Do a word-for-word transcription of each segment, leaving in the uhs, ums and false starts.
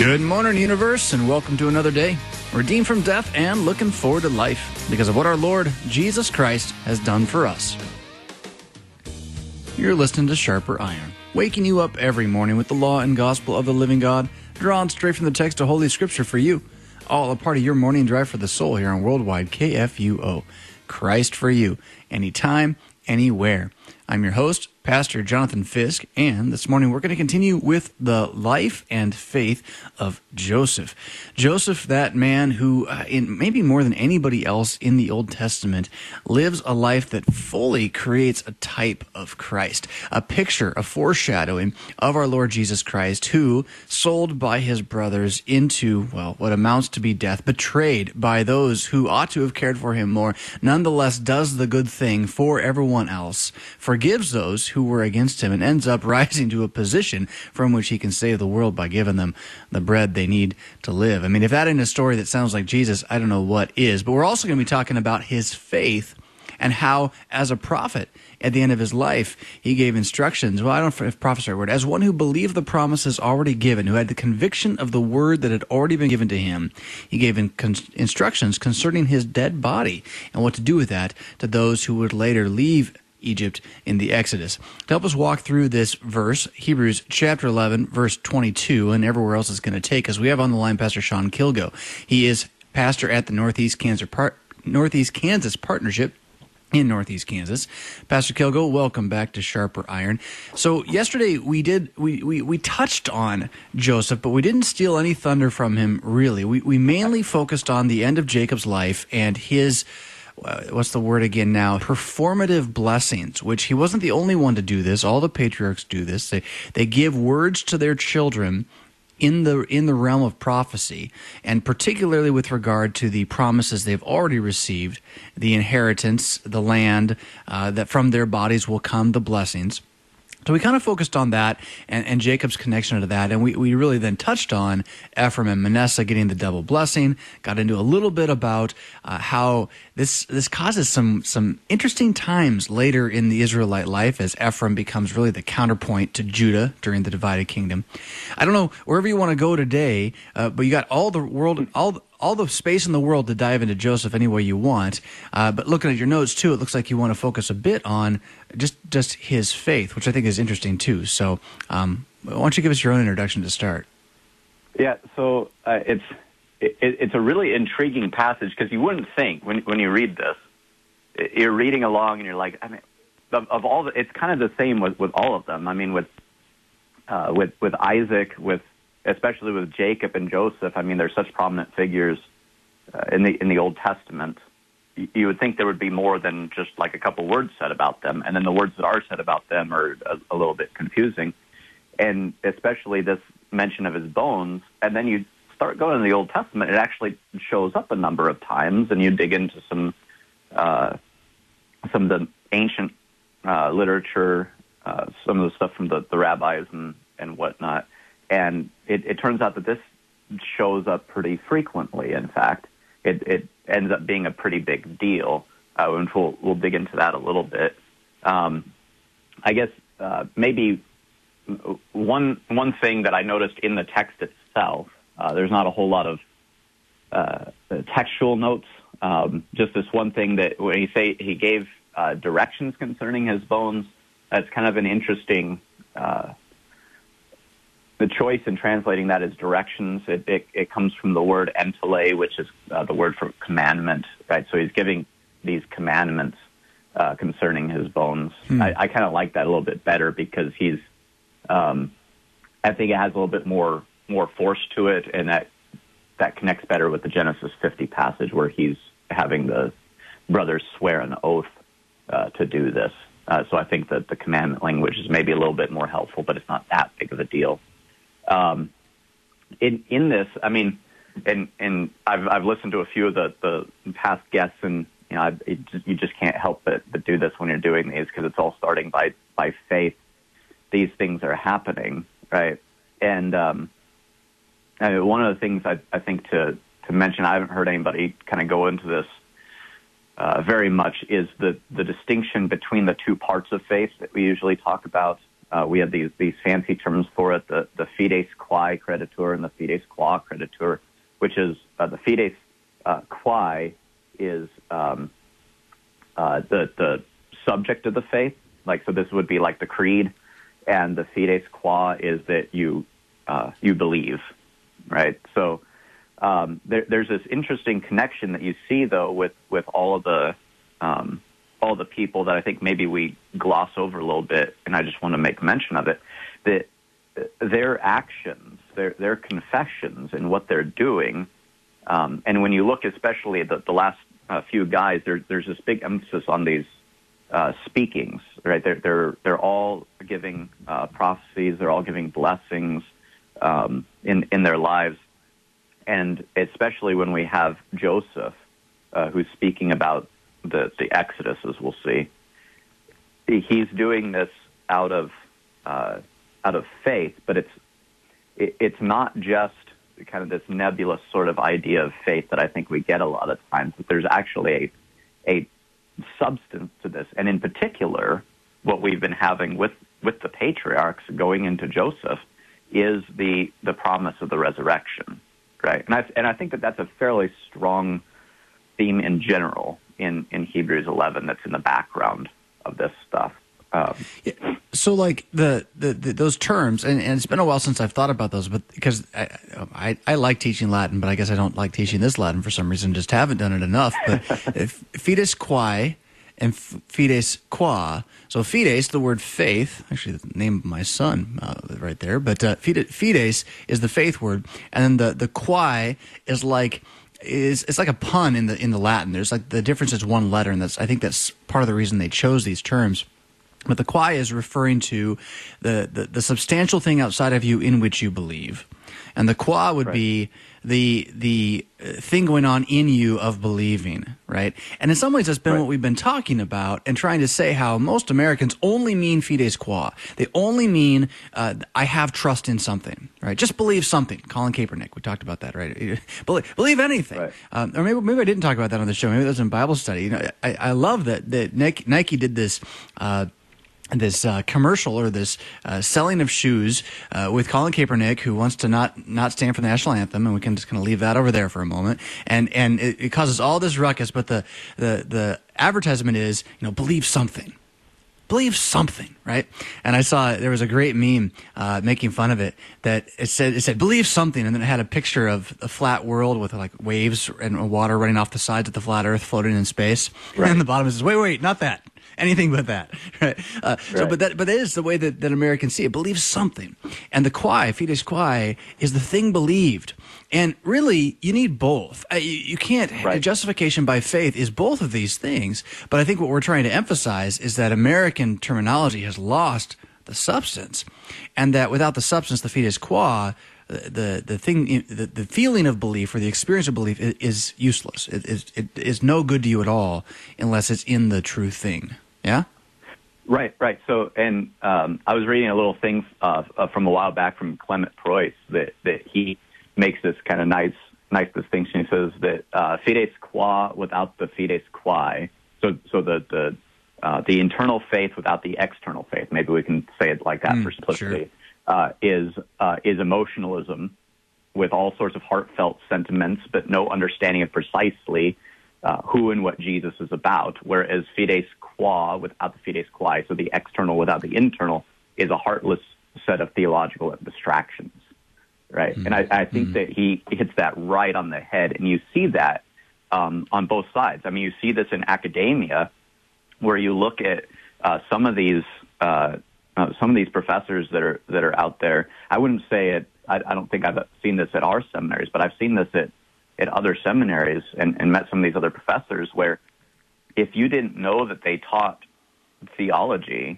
Good morning, universe, and welcome to another day. Redeemed from death and looking forward to life because of what our Lord Jesus Christ has done for us. You're listening to Sharper Iron, waking you up every morning with the law and gospel of the living God, drawn straight from the text of Holy Scripture for you. All a part of your morning drive for the soul here on Worldwide K F U O. Christ for you, anytime, anywhere. I'm your host, Pastor Jonathan Fisk, and this morning we're going to continue with the life and faith of Joseph. Joseph, that man who, uh, in maybe more than anybody else in the Old Testament, lives a life that fully creates a type of Christ, a picture, a foreshadowing of our Lord Jesus Christ, who, sold by his brothers into, well, what amounts to be death, betrayed by those who ought to have cared for him more, nonetheless does the good thing for everyone else, forgives those who were against him, and ends up rising to a position from which he can save the world by giving them the bread they need to live. I mean, if that ain't a story that sounds like Jesus, I don't know what is. But we're also going to be talking about his faith and how, as a prophet, at the end of his life, he gave instructions. Well, I don't know if prophet is the right word. As one who believed the promises already given, who had the conviction of the word that had already been given to him, he gave in con- instructions concerning his dead body and what to do with that to those who would later leave Egypt in the Exodus. To help us walk through this verse, Hebrews chapter eleven, verse twenty-two, and everywhere else it's going to take us, we have on the line Pastor Sean Kilgo. He is pastor at the Northeast Kansas, Par- Northeast Kansas Partnership in Northeast Kansas. Pastor Kilgo, welcome back to Sharper Iron. So yesterday we did we, we, we touched on Joseph, but we didn't steal any thunder from him, really. We we mainly focused on the end of Jacob's life and his Uh, what's the word again now? Performative blessings, which he wasn't the only one to do this. All the patriarchs do this. They they give words to their children in the in the realm of prophecy, and particularly with regard to the promises they've already received, the inheritance, the land, uh, that from their bodies will come the blessings. So we kind of focused on that and, and Jacob's connection to that, and we, we really then touched on Ephraim and Manasseh getting the double blessing, got into a little bit about uh, how this this causes some some interesting times later in the Israelite life as Ephraim becomes really the counterpoint to Judah during the divided kingdom. I don't know, wherever you want to go today, uh, but you got all the world, all all the space in the world to dive into Joseph any way you want. Uh, but looking at your notes, too, it looks like you want to focus a bit on just, just his faith, which I think is interesting, too. So um, why don't you give us your own introduction to start? Yeah, so uh, it's it, it's a really intriguing passage because you wouldn't think when when you read this, you're reading along and you're like, I mean, of, of all the, it's kind of the same with, with all of them. I mean, with uh, with with Isaac, with especially with Jacob and Joseph. I mean, they're such prominent figures uh, in the in the Old Testament. You, you would think there would be more than just like a couple words said about them, and then the words that are said about them are a, a little bit confusing. And especially this mention of his bones, and then you start going to the Old Testament, it actually shows up a number of times, and you dig into some uh, some of the ancient uh, literature, uh, some of the stuff from the, the rabbis and, and whatnot, and it, it turns out that this shows up pretty frequently. In fact, it, it ends up being a pretty big deal, uh, and we'll, we'll dig into that a little bit. Um, I guess uh, maybe one one thing that I noticed in the text itself, uh, there's not a whole lot of uh, textual notes. Um, just this one thing that when he say he gave uh, directions concerning his bones, that's kind of an interesting. Uh, the choice in translating that as directions, it, it, it comes from the word entele, which is uh, the word for commandment, right? So he's giving these commandments uh, concerning his bones. Hmm. I, I kind of like that a little bit better because he's. Um, I think it has a little bit more more force to it, and that that connects better with the Genesis fifty passage where he's having the brothers swear an oath uh, to do this. Uh, so I think that the commandment language is maybe a little bit more helpful, but it's not that big of a deal. Um, in in this, I mean, and and I've I've listened to a few of the, the past guests, and you know, I, it just, you just can't help but, but do this when you're doing these because it's all starting by by faith. These things are happening, right? And um, I mean, one of the things I, I think to, to mention, I haven't heard anybody kind of go into this uh, very much, is the, the distinction between the two parts of faith that we usually talk about. uh, we have these these fancy terms for it: the the fides quae creditur and the fides qua creditur, which is uh, the fides uh, quae is um, uh, the the subject of the faith. Like, so this would be like the creed, and the fides qua is that you uh, you believe, right? So um, there, there's this interesting connection that you see though with with all of the um, all the people that I think maybe we gloss over a little bit, and I just want to make mention of it, that their actions, their their confessions, and what they're doing, um, and when you look especially at the, the last uh, few guys, there, there's this big emphasis on these uh, speakings, right? They're they're they're all giving uh, prophecies, they're all giving blessings um, in in their lives, and especially when we have Joseph, uh, who's speaking about the the Exodus, as we'll see, he's doing this out of uh, out of faith, but it's it, it's not just kind of this nebulous sort of idea of faith that I think we get a lot of times. But there's actually a a substance to this, and in particular, what we've been having with with the patriarchs going into Joseph is the the promise of the resurrection, right? And I and I think that that's a fairly strong theme in general in, in Hebrews eleven that's in the background of this stuff. Um, yeah, so, like the, the, the those terms, and, and it's been a while since I've thought about those, but because I, I I like teaching Latin, but I guess I don't like teaching this Latin for some reason. Just haven't done it enough. But fides quae and fides qua. So fides, the word faith, actually the name of my son uh, right there. But uh, fides is the faith word, and then the the quae is like. Is it's like a pun in the in the Latin. There's like the difference is one letter, and that's I think that's part of the reason they chose these terms. But the quae is referring to the, the, the substantial thing outside of you in which you believe, and the qua would right. be the the thing going on in you of believing, right? And in some ways, that's been right. what we've been talking about and trying to say how most Americans only mean fides qua. They only mean uh, I have trust in something, right? Just believe something. Colin Kaepernick, we talked about that, right? believe, believe anything, right. um, or maybe maybe I didn't talk about that on the show. Maybe that was in Bible study. You know, I, I love that that Nike, Nike did this. Uh, this uh, commercial or this uh, selling of shoes uh, with Colin Kaepernick, who wants to not not stand for the national anthem, and we can just kind of leave that over there for a moment. And and it, it causes all this ruckus, but the, the the advertisement is, you know, believe something. Believe something, right? And I saw there was a great meme uh, making fun of it that it said it said believe something, and then it had a picture of a flat world with like waves and water running off the sides of the flat Earth floating in space. Right. And the bottom says, wait, wait, not that. Anything but that, right? Uh, right? So, but that, but that is the way that, that Americans see it. Believe something, and the quae, fides quae, is the thing believed. And really, you need both. Uh, you, you can't. Right. Justification by faith is both of these things. But I think what we're trying to emphasize is that American terminology has lost the substance, and that without the substance, the fides quae, the the thing, the, the feeling of belief or the experience of belief is, is useless. It is it is no good to you at all unless it's in the true thing. Yeah. Right, right. So, and um, I was reading a little thing uh, uh, from a while back from Clement Preuss that that he makes this kind of nice nice distinction. He says that uh, fides qua without the fides quae. So, so the the uh, the internal faith without the external faith. Maybe we can say it like that mm, for simplicity. Sure. Uh, is uh, is emotionalism with all sorts of heartfelt sentiments, but no understanding of precisely uh, who and what Jesus is about. Whereas fides qua without the fides quae, so the external without the internal, is a heartless set of theological distractions, right? Mm-hmm. And I, I think mm-hmm. that he hits that right on the head, and you see that um, on both sides. I mean, you see this in academia, where you look at uh, some of these. Uh, Uh, some of these professors that are that are out there, I wouldn't say it. I, I don't think I've seen this at our seminaries, but I've seen this at, at other seminaries and, and met some of these other professors where, if you didn't know that they taught theology,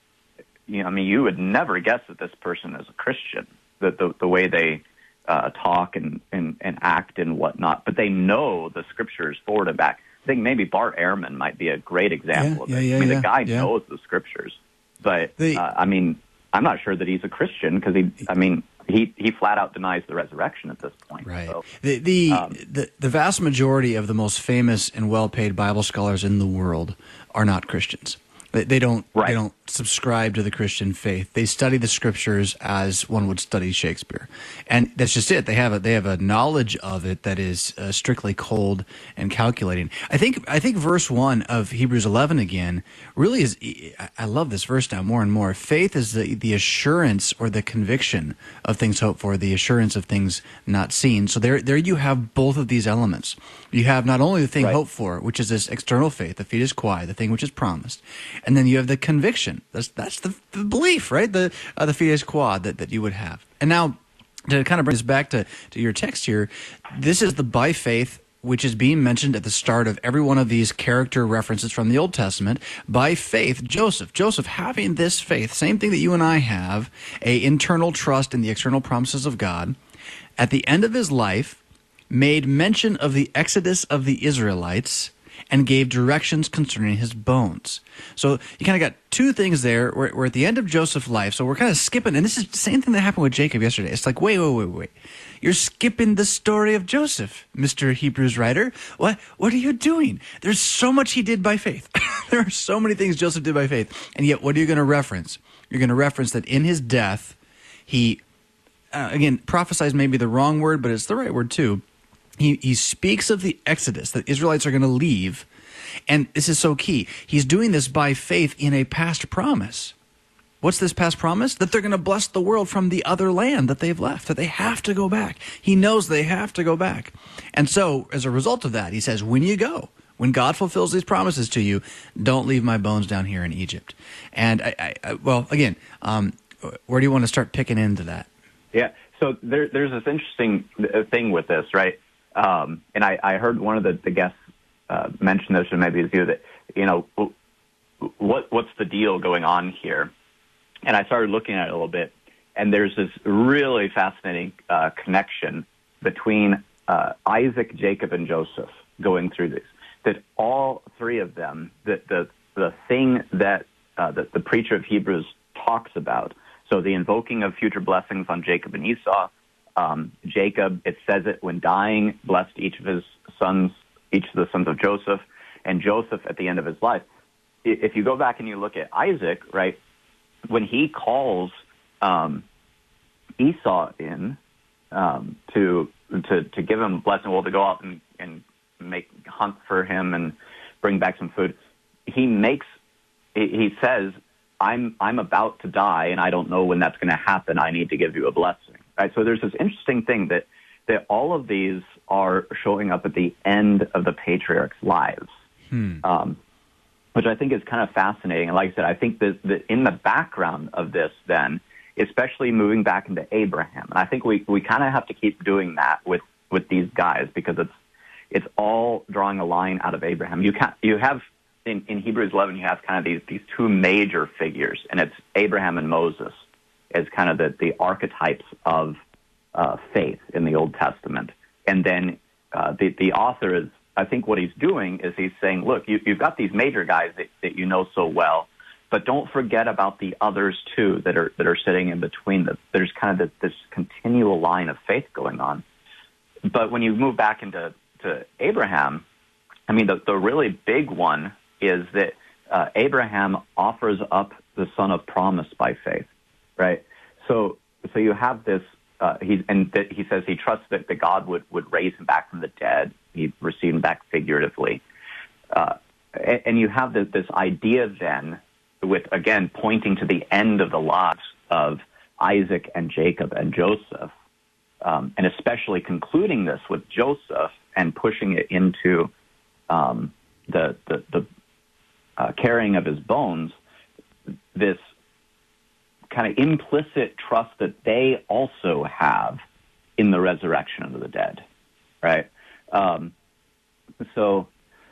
you know, I mean, you would never guess that this person is a Christian. The the, the way they uh, talk and, and, and act and whatnot, but they know the scriptures forward and back. I think maybe Bart Ehrman might be a great example yeah, of yeah, this. yeah, I mean, yeah, the guy yeah. knows the scriptures. But, the, uh, I mean, I'm not sure that he's a Christian because, he, I mean, he, he flat out denies the resurrection at this point. Right. So, the, the, um, the, the vast majority of the most famous and well-paid Bible scholars in the world are not Christians. They, they don't Right. they don't subscribe to the Christian faith. They study the scriptures as one would study Shakespeare, and that's just it. They have a they have a knowledge of it that is uh, strictly cold and calculating. I think I think verse one of Hebrews eleven again really is. I love this verse now more and more. Faith is the the assurance or the conviction of things hoped for, the assurance of things not seen. So there there you have both of these elements. You have not only the thing Right. hoped for, which is this external faith, the fides quae, the thing which is promised, and then you have the conviction. That's that's the, the belief, right? The uh, the fides quae that, that you would have. And now, to kind of bring us back to, to your text here, this is the by faith which is being mentioned at the start of every one of these character references from the Old Testament. By faith, Joseph. Joseph having this faith, same thing that you and I have, a internal trust in the external promises of God. At the end of his life, made mention of the exodus of the Israelites and gave directions concerning his bones. So you kind of got two things there. We're, we're at the end of Joseph's life, so we're kind of skipping, and this is the same thing that happened with Jacob yesterday. It's like, wait, wait, wait, wait. You're skipping the story of Joseph, Mister Hebrews writer. What, what are you doing? There's so much he did by faith. There are so many things Joseph did by faith, and yet what are you going to reference? You're going to reference that in his death, he, uh, again, prophesies may be the wrong word, but it's the right word too. He, he speaks of the Exodus, that Israelites are going to leave, and this is so key. He's doing this by faith in a past promise. What's this past promise? That they're going to bless the world from the other land that they've left, that they have to go back. He knows they have to go back. And so, as a result of that, he says, when you go, when God fulfills these promises to you, don't leave my bones down here in Egypt. And, I, I, I well, again, um, where do you want to start picking into that? Yeah. So there, there's this interesting thing with this, right? Um, and I, I heard one of the, the guests uh, mention this, or maybe it's you, that, you know, what what's the deal going on here? And I started looking at it a little bit, and there's this really fascinating uh, connection between uh, Isaac, Jacob, and Joseph going through this. That all three of them, the the, the thing that uh, the, the preacher of Hebrews talks about, so the invoking of future blessings on Jacob and Esau. Um, Jacob, it says it when dying, blessed each of his sons, each of the sons of Joseph, and Joseph at the end of his life. If you go back and you look at Isaac, right, when he calls um, Esau in um, to, to to give him a blessing, well, to go out and, and make hunt for him and bring back some food, he makes he says, I'm I'm about to die, and I don't know when that's going to happen. I need to give you a blessing. Right, so there's this interesting thing that, that all of these are showing up at the end of the patriarchs' lives, hmm. um, which I think is kind of fascinating. And like I said, I think that, that in the background of this then, especially moving back into Abraham, and I think we, we kind of have to keep doing that with, with these guys because it's it's all drawing a line out of Abraham. You can you have in, in Hebrews eleven, you have kind of these these two major figures, and it's Abraham and Moses as kind of the, the archetypes of uh, faith in the Old Testament. And then uh, the, the author is, I think what he's doing is he's saying, look, you, you've got these major guys that, that you know so well, but don't forget about the others too that are that are sitting in between them. There's kind of this, this continual line of faith going on. But when you move back into to Abraham, I mean, the, the really big one is that uh, Abraham offers up the son of promise by faith. Right, so so you have this, uh, he and that he says he trusts that, that God would, would raise him back from the dead. He received him back figuratively, uh, and, and you have this, this idea then, with again pointing to the end of the lives of Isaac and Jacob and Joseph, um, and especially concluding this with Joseph and pushing it into um, the the, the uh, carrying of his bones. This kind of implicit trust that they also have in the resurrection of the dead, right? Um, so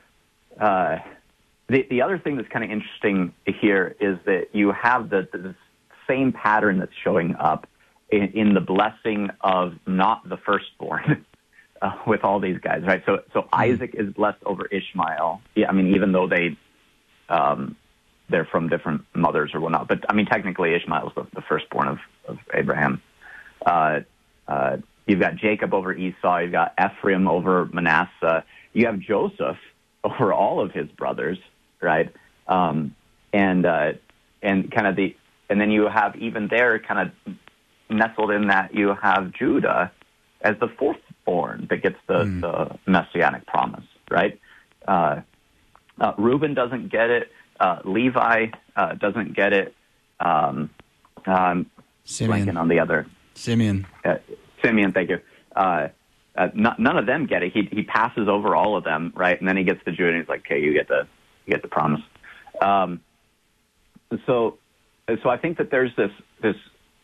uh, the the other thing that's kind of interesting here is that you have the, the same pattern that's showing up in, in the blessing of not the firstborn uh, with all these guys, right? So so mm-hmm. Isaac is blessed over Ishmael. Yeah, I mean, even though they um, they're from different mothers or whatnot. But, I mean, technically Ishmael is the, the firstborn of, of Abraham. Uh, uh, you've got Jacob over Esau. You've got Ephraim over Manasseh. You have Joseph over all of his brothers, right? Um, and uh, and kind of the and then you have even there kind of nestled in that you have Judah as the fourth born that gets the, mm. the messianic promise, right? Uh, uh, Reuben doesn't get it. Uh, Levi uh, doesn't get it. Um, um, Simeon. Blanking on the other. Simeon. Uh, Simeon, thank you. Uh, uh, not, none of them get it. He he passes over all of them, right? And then he gets to Judah, and he's like, "Okay, you get the you get the promise." Um, so, so I think that there's this this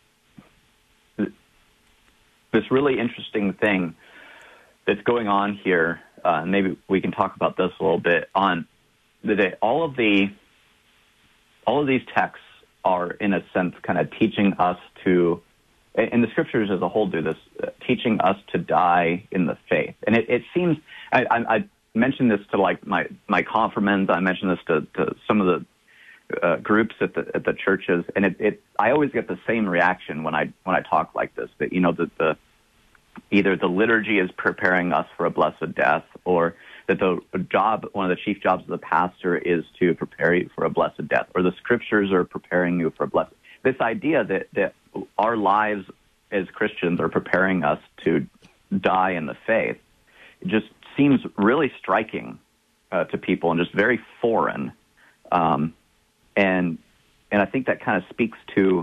this really interesting thing that's going on here. Uh, and maybe we can talk about this a little bit on the day. All of the all of these texts are, in a sense, kind of teaching us to, and the scriptures as a whole do this, uh, teaching us to die in the faith. And it, it seems, I, I, I mentioned this to like my, my confirmands, I mentioned this to, to some of the uh, groups at the at the churches, and it, it I always get the same reaction when I when I talk like this, that, you know, that the either the liturgy is preparing us for a blessed death, or that the job, one of the chief jobs of the pastor is to prepare you for a blessed death, or the scriptures are preparing you for a blessed. This idea that, that our lives as Christians are preparing us to die in the faith, it just seems really striking uh, to people and just very foreign. Um, and and I think that kind of speaks to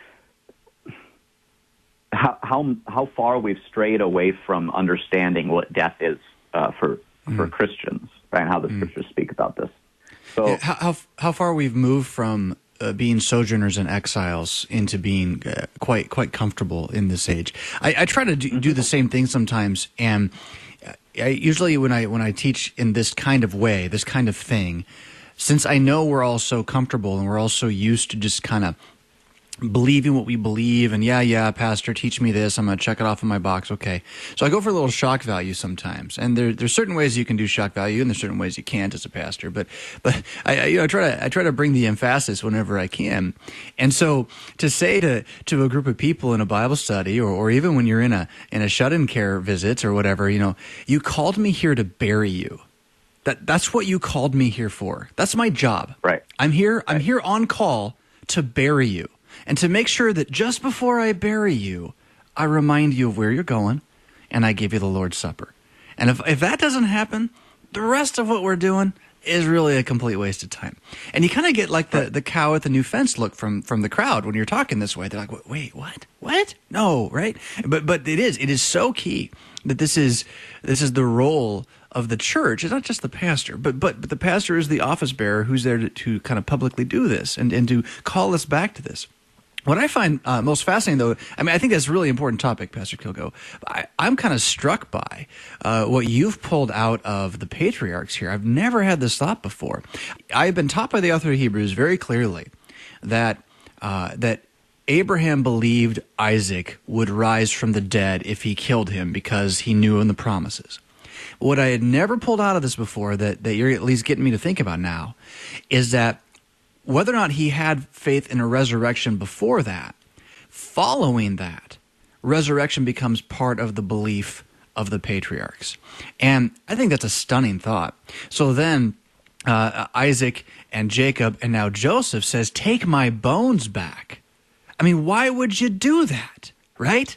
how, how how far we've strayed away from understanding what death is uh, for for mm. Christians, right? And how the mm. scriptures speak about this. So, yeah, how, how how far we've moved from uh, being sojourners and exiles into being uh, quite quite comfortable in this age. I, I try to do, mm-hmm. do the same thing sometimes, and I, usually when I when I teach in this kind of way, this kind of thing, since I know we're all so comfortable and we're all so used to just kind of believing what we believe, and yeah, yeah, pastor, teach me this, I'm going to check it off in my box, okay. So I go for a little shock value sometimes, and there, there's certain ways you can do shock value, and there's certain ways you can't as a pastor, but but I, I, you know, I try to I try to bring the emphasis whenever I can. And so to say to to a group of people in a Bible study, or, or even when you're in a in a shut-in care visit or whatever, you know, you called me here to bury you. That that's what you called me here for. That's my job. Right. I'm here. Right. I'm here on call to bury you. And to make sure that just before I bury you, I remind you of where you're going, and I give you the Lord's Supper. And if if that doesn't happen, the rest of what we're doing is really a complete waste of time. And you kind of get like the, the cow at the new fence look from, from the crowd when you're talking this way. They're like, wait, what? What? No, right? But but it is. It is so key that this is this is the role of the church. It's not just the pastor, but but but the pastor is the office bearer who's there to, to kind of publicly do this and, and to call us back to this. What I find uh, most fascinating, though, I mean, I think that's a really important topic, Pastor Kilgo. I, I'm kind of struck by uh, what you've pulled out of the patriarchs here. I've never had this thought before. I've been taught by the author of Hebrews very clearly that uh, that Abraham believed Isaac would rise from the dead if he killed him because he knew in the promises. What I had never pulled out of this before, that, that you're at least getting me to think about now, is that whether or not he had faith in a resurrection before that, following that, resurrection becomes part of the belief of the patriarchs. And I think that's a stunning thought. So then uh, Isaac and Jacob and now Joseph says, take my bones back. I mean, why would you do that, right?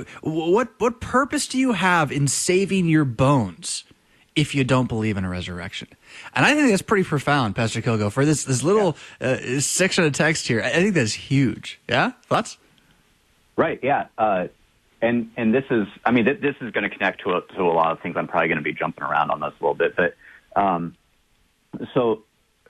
What, what purpose do you have in saving your bones if you don't believe in a resurrection? And I think that's pretty profound, Pastor Kilgo, for this this little yeah. uh, section of text here. I think that's huge. Yeah? Thoughts? Right, yeah. Uh, and and this is, I mean, th- this is going to connect to a, to a lot of things. I'm probably going to be jumping around on this a little bit. But um, so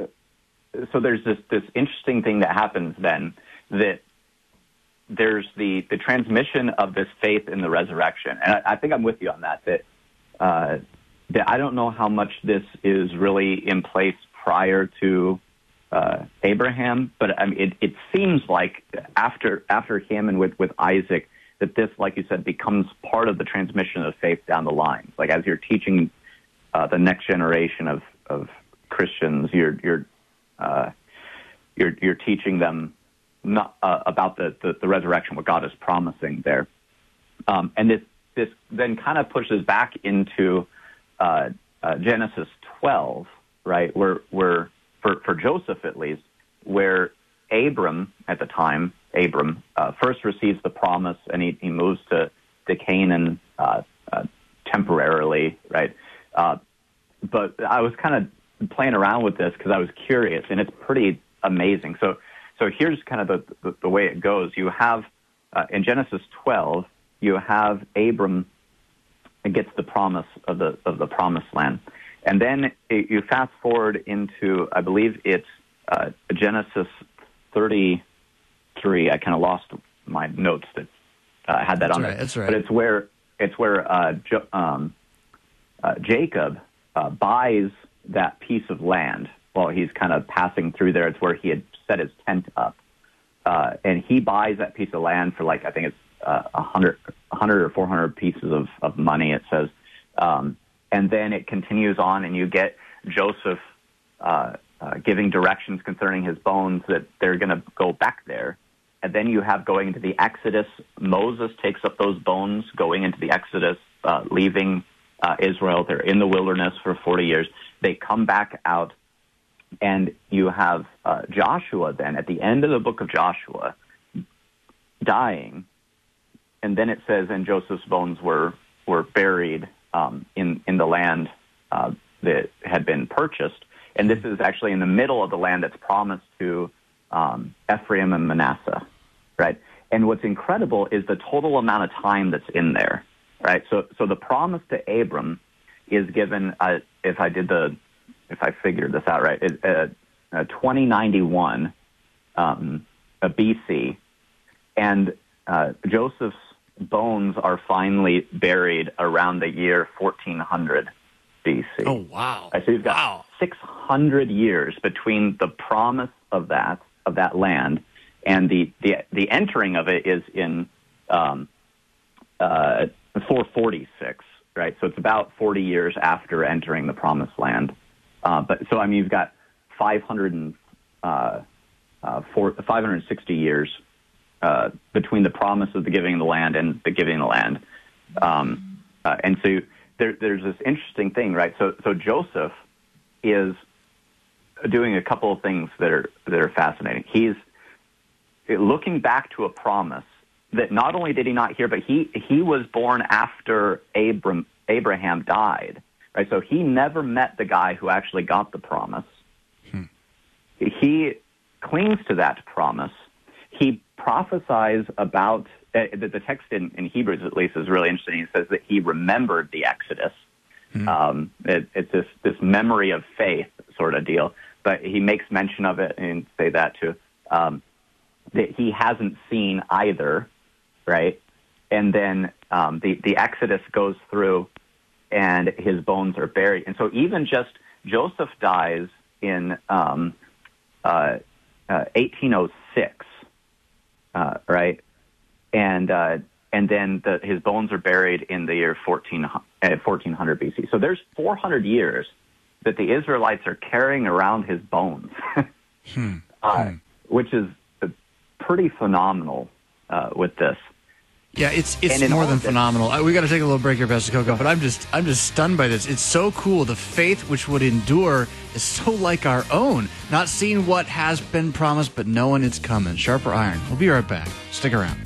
so there's this, this interesting thing that happens then, that there's the, the transmission of this faith in the resurrection. And I, I think I'm with you on that, that uh, that I don't know how much this is really in place prior to uh, Abraham, but I mean, it, it seems like after after him and with, with Isaac, that this, like you said, becomes part of the transmission of faith down the line. Like as you're teaching uh, the next generation of, of Christians, you're you're uh, you're you're teaching them not uh, about the, the the resurrection, what God is promising there, um, and this this then kind of pushes back into Uh, uh, Genesis twelve, right, where, where for, for Joseph at least, where Abram, at the time, Abram, uh, first receives the promise, and he, he moves to, to Canaan uh, uh, temporarily, right? Uh, but I was kind of playing around with this because I was curious, and it's pretty amazing. So so here's kind of the, the, the way it goes. You have, uh, in Genesis twelve, you have Abram gets the promise of the of the promised land. And then it, you fast forward into, I believe it's uh, Genesis thirty-three. I kind of lost my notes that uh, had that that's on right, there. That's right. But it's where it's where uh, jo- um, uh, Jacob uh, buys that piece of land while he's kind of passing through there. It's where he had set his tent up, uh, and he buys that piece of land for like I think it's uh, a hundred, a hundred or four hundred pieces of, of money. It says. Um, And then it continues on, and you get Joseph uh, uh, giving directions concerning his bones that they're going to go back there. And then you have going into the Exodus. Moses takes up those bones going into the Exodus, uh, leaving uh, Israel. They're in the wilderness for forty years. They come back out, and you have uh, Joshua then at the end of the book of Joshua dying. And then it says, and Joseph's bones were, were buried Um, in, in the land uh, that had been purchased. And this is actually in the middle of the land that's promised to um, Ephraim and Manasseh, right? And what's incredible is the total amount of time that's in there, right? So so the promise to Abram is given, uh, if I did the, if I figured this out right, it, uh, uh, twenty ninety-one um, uh, B C, and uh, Joseph's bones are finally buried around the year fourteen hundred B C. Oh, wow. Right, so you've got wow. six hundred years between the promise of that of that land and the, the, the entering of it is in um, uh, four forty-six, right? So it's about forty years after entering the promised land. Uh, but so, I mean, you've got five hundred and, uh, uh, four, five hundred sixty years Uh, between the promise of the giving of the land and the giving of the land. Um, uh, and so there, there's this interesting thing, right? So, so Joseph is doing a couple of things that are, that are fascinating. He's looking back to a promise that not only did he not hear, but he, he was born after Abram, Abraham died, right? So he never met the guy who actually got the promise. Hmm. He clings to that promise. He prophesies about, uh, the, the text in, in Hebrews, at least, is really interesting. He says that he remembered the Exodus. Mm-hmm. Um, it, it's this, this memory of faith sort of deal. But he makes mention of it, and say that too, um, that he hasn't seen either, right? And then um, the, the Exodus goes through, and his bones are buried. And so even just Joseph dies in um, uh, uh, eighteen oh six. Uh, right, and uh, and then the, his bones are buried in the year fourteen, uh, fourteen hundred B C. So there's four hundred years that the Israelites are carrying around his bones, hmm. Uh, hmm. which is pretty phenomenal uh, with this. Yeah, it's it's more than this, phenomenal. We got to take a little break here, Pastor Coco, but I'm just I'm just stunned by this. It's so cool. The faith which would endure is so like our own. Not seeing what has been promised, but knowing it's coming. Sharper iron. We'll be right back. Stick around.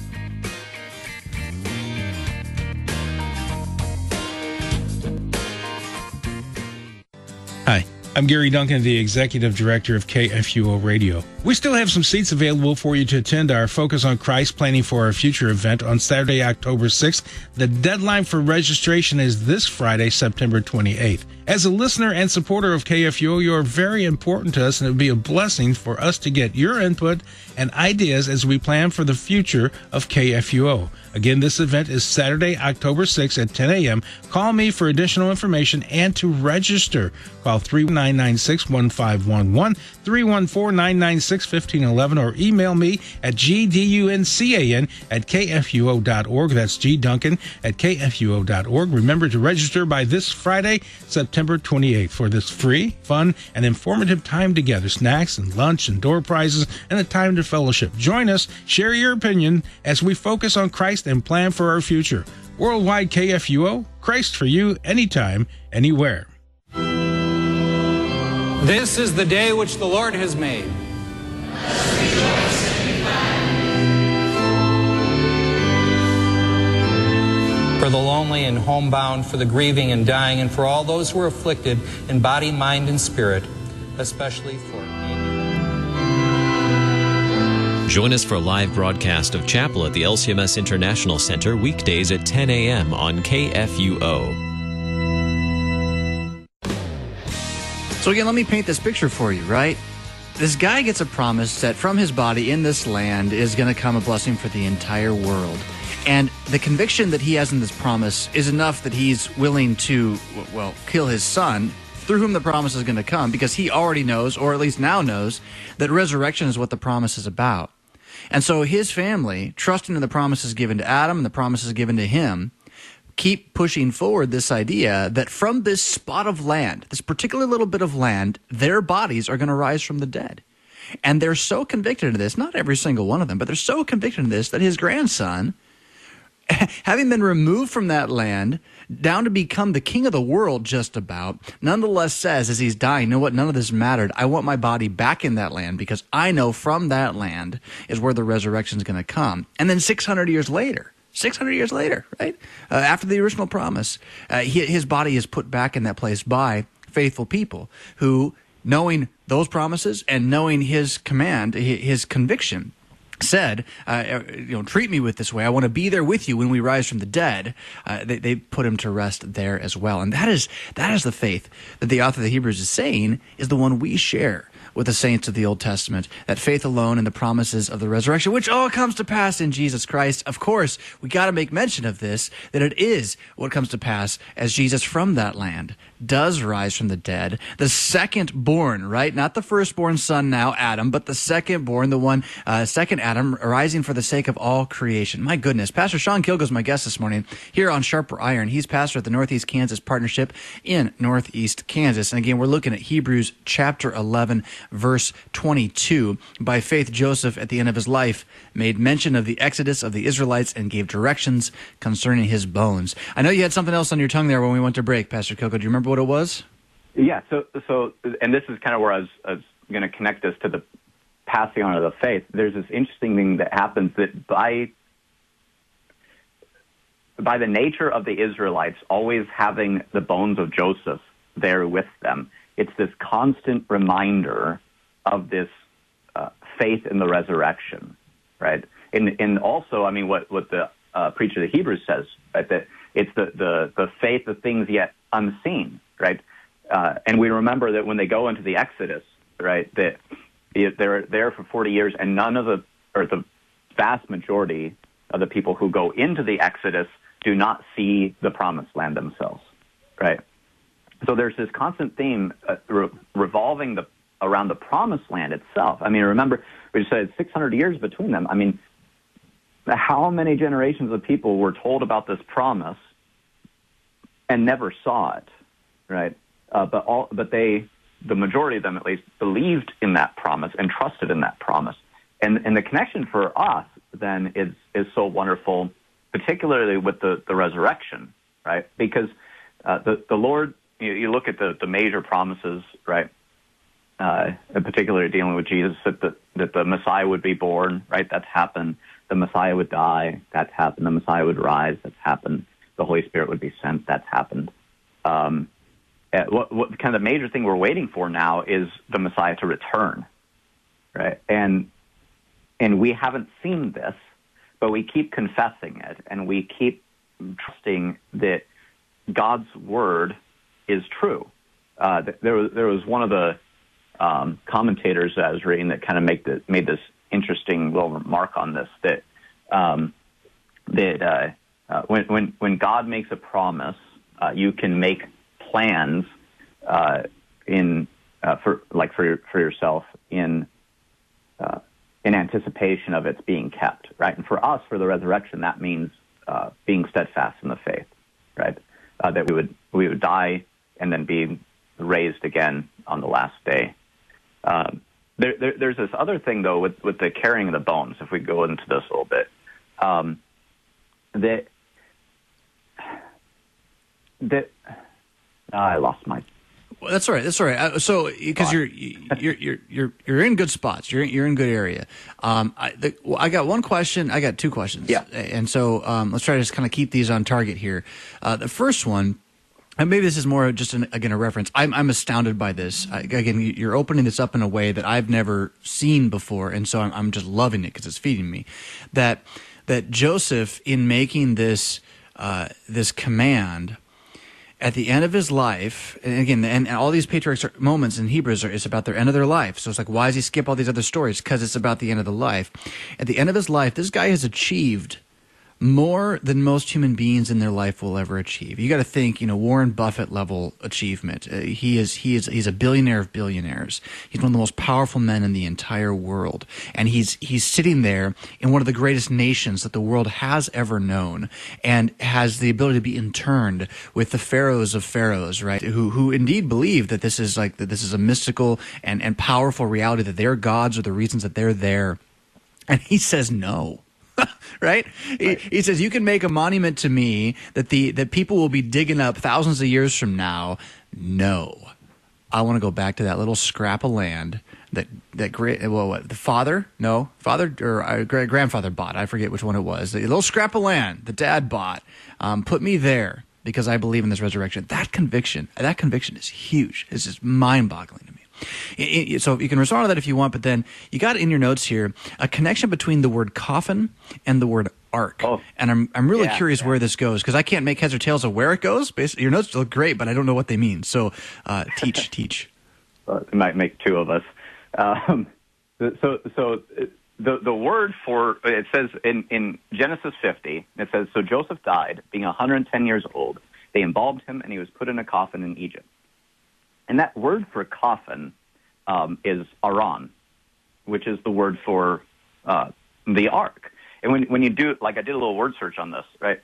Hi, I'm Gary Duncan, the Executive Director of K F U O Radio. We still have some seats available for you to attend our Focus on Christ Planning for Our Future event on Saturday, October sixth. The deadline for registration is this Friday, September twenty-eighth. As a listener and supporter of K F U O, you are very important to us, and it would be a blessing for us to get your input and ideas as we plan for the future of K F U O. Again, this event is Saturday, October sixth at ten a.m. Call me for additional information and to register. Call three one nine nine six one five one one, three one four nine nine six one five one one, or email me at g d u n c a n at k f u o dot org. That's G Duncan at k f u o dot org. Remember to register by this Friday, September twenty-eighth, for this free, fun, and informative time together. Snacks and lunch and door prizes and a time to fellowship. Join us, share your opinion as we focus on Christ and plan for our future. Worldwide K F U O, Christ for you, anytime, anywhere. This is the day which the Lord has made. For the lonely and homebound, for the grieving and dying, and for all those who are afflicted in body, mind, and spirit, especially for... Join us for a live broadcast of Chapel at the L C M S International Center weekdays at ten a.m. on K F U O. So again, let me paint this picture for you, right? This guy gets a promise that from his body in this land is going to come a blessing for the entire world. And the conviction that he has in this promise is enough that he's willing to, well, kill his son, through whom the promise is going to come, because he already knows, or at least now knows, that resurrection is what the promise is about. And so his family, trusting in the promises given to Adam and the promises given to him, keep pushing forward this idea that from this spot of land, this particular little bit of land, their bodies are going to rise from the dead. And they're so convicted of this, not every single one of them, but they're so convicted of this that his grandson, having been removed from that land, down to become the king of the world just about, nonetheless says as he's dying, you know what, none of this mattered. I want my body back in that land because I know from that land is where the resurrection is going to come. And then six hundred years later, six hundred years later, right, uh, after the original promise, uh, he, his body is put back in that place by faithful people who, knowing those promises and knowing his command, his conviction, said, uh, you know, treat me with this way. I want to be there with you when we rise from the dead. Uh, they, they put him to rest there as well. And that is that is the faith that the author of the Hebrews is saying is the one we share with the saints of the Old Testament, that faith alone in the promises of the resurrection, which all comes to pass in Jesus Christ. Of course, we got to make mention of this, that it is what comes to pass as Jesus from that land does rise from the dead, the second born, right? Not the firstborn son now, Adam, but the second born, the one, uh, second Adam, rising for the sake of all creation. My goodness. Pastor Sean Kilgo is my guest this morning here on Sharper Iron. He's pastor at the Northeast Kansas Partnership in Northeast Kansas. And again, we're looking at Hebrews chapter eleven, verse twenty-two. By faith, Joseph, at the end of his life, made mention of the exodus of the Israelites and gave directions concerning his bones. I know you had something else on your tongue there when we went to break, Pastor Kilgo. Do you remember what it was? Yeah, so, so and this is kind of where I was, I was going to connect this to the passing on of the faith. There's this interesting thing that happens that by by the nature of the Israelites always having the bones of Joseph there with them, it's this constant reminder of this uh, faith in the resurrection, right? And, and also, I mean, what, what the uh, preacher of the Hebrews says, right, that it's the, the, the faith of things yet unseen, right? Uh, and we remember that when they go into the Exodus, right, that they're there for forty years, and none of the, or the vast majority of the people who go into the Exodus do not see the promised land themselves, right? So there's this constant theme uh, re- revolving the, around the promised land itself. I mean, remember, we said six hundred years between them. I mean, how many generations of people were told about this promise and never saw it, right? Uh, but all, but they, the majority of them at least, believed in that promise and trusted in that promise. And and the connection for us then is is so wonderful, particularly with the, the resurrection, right? Because uh, the the Lord, you, you look at the, the major promises, right? Uh, in particular, dealing with Jesus, that the that the Messiah would be born, right? That's happened. The Messiah would die. That's happened. The Messiah would rise. That's happened. The Holy Spirit would be sent. That's happened. Um, Uh, what, what kind of the major thing we're waiting for now is the Messiah to return, right? And and we haven't seen this, but we keep confessing it, and we keep trusting that God's word is true. Uh, there was there was one of the um, commentators that I was reading that kind of make the, made this interesting little remark on this, that um, that uh, uh, when when when God makes a promise, uh, you can make plans uh, in uh, for like for your, for yourself in uh, in anticipation of its being kept, right? And for us, for the resurrection, that means uh, being steadfast in the faith, right? Uh, that we would we would die and then be raised again on the last day. Um, there, there, there's this other thing though with with the carrying of the bones. If we go into this a little bit, um, that that. Uh, I lost my Well, that's all right. That's all right. Uh, so, because you're you're you're you're you're in good spots. You're you're in good area. Um, I the, well, I got one question. I got two questions. Yeah. And so um, let's try to just kind of keep these on target here. Uh, the first one, and maybe this is more just an, again a reference. I'm I'm astounded by this. I, again, you're opening this up in a way that I've never seen before, and so I'm I'm just loving it because it's feeding me. That that Joseph, in making this uh, this command, at the end of his life, and again, and, and all these patriarchs are, moments in Hebrews are it's about their end of their life. So it's like, why does he skip all these other stories? Because it's about the end of the life. At the end of his life, this guy has achieved more than most human beings in their life will ever achieve. You got to think, you know, Warren Buffett level achievement. Uh, he is he is he's a billionaire of billionaires. He's one of the most powerful men in the entire world, and he's he's sitting there in one of the greatest nations that the world has ever known, and has the ability to be interned with the pharaohs of pharaohs, right? Who who indeed believe that this is like that this is a mystical and and powerful reality, that their gods are the reasons that they're there, and he says no. Right? He, he says, you can make a monument to me that the that people will be digging up thousands of years from now. No. I want to go back to that little scrap of land that that great well what, the father no father or uh, great grandfather bought. I forget which one it was. The little scrap of land the dad bought. Um, put me there because I believe in this resurrection. That conviction, that conviction is huge. It's just mind-boggling to me. It, it, so you can respond to that if you want, but then you got in your notes here a connection between the word coffin and the word ark. Oh, and I'm I'm really yeah, curious yeah. where this goes, because I can't make heads or tails of where it goes. Basically, your notes look great, but I don't know what they mean. So uh, teach, teach. Well, it might make two of us. Um, so so the the word for it says in, in Genesis fifty, it says, so Joseph died, being one hundred ten years old. They embalmed him, and he was put in a coffin in Egypt. And that word for coffin um, is aron, which is the word for uh, the ark. And when when you do, like I did a little word search on this, right?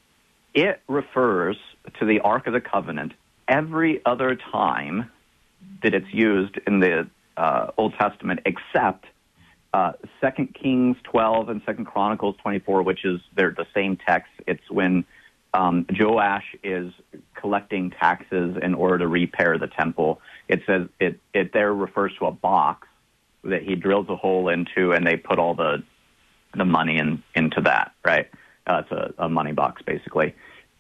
It refers to the Ark of the Covenant every other time that it's used in the uh, Old Testament, except uh, Second Kings twelve and Second Chronicles twenty-four, which is they're the same text. It's when Um, Joash is collecting taxes in order to repair the temple. It says it, it there refers to a box that he drills a hole into, and they put all the the money in, into that, right? Uh, it's a, a money box, basically.